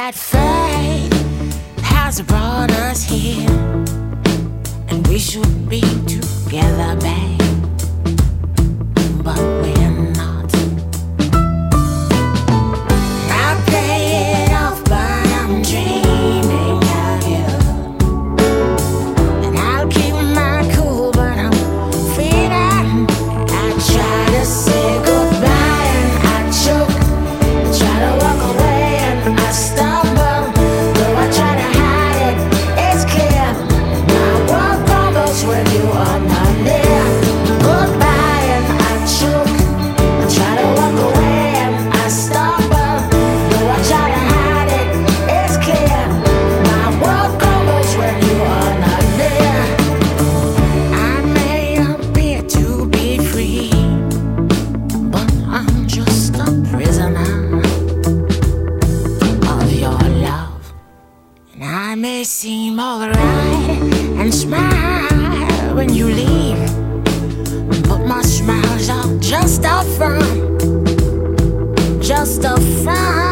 that fate has brought us here, and we should be together, babe, but we're not. I play it off, but I'm dreaming of you, and I'll keep my cool, but I'm feeling. I try to say goodbye and I choke, I try to walk away and I stumble, though I try to hide it, it's clear. My world crumbles when you are not near. Goodbye and I choke, I try to walk away and I stumble, though I try to hide it, it's clear. My world crumbles when you are not near. I may appear to be free, but I'm just a prisoner of your love. And I may seem alright and smile when you leave, but my smiles are just a front, just a front.